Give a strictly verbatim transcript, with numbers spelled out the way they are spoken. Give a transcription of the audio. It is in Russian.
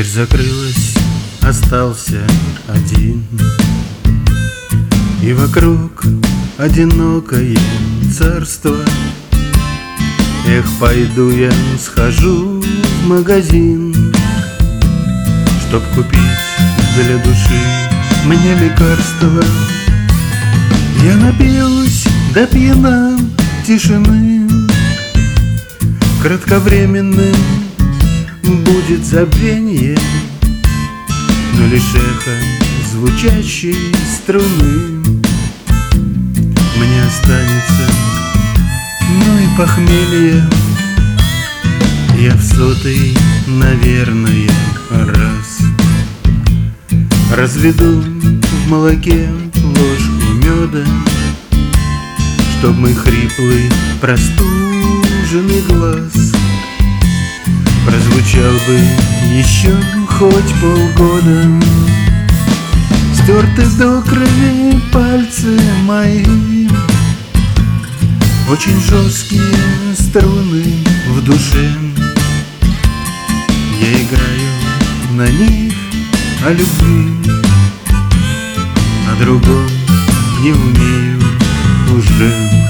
Дверь закрылась, остался один, и вокруг одинокое царство. Эх, пойду я схожу в магазин, чтоб купить для души мне лекарства. Я напьюсь до пьяна тишины, кратковременным будет забвенье, но лишь эхо звучащей струны мне останется. Ну и похмелье я в сотый, наверное, раз разведу в молоке ложку меда, чтоб мой хриплый простуженный глаз прозвучал бы еще хоть полгода. Стерты до крови пальцы мои, очень жесткие струны в душе. Я играю на них о любви, о другом не умею уже.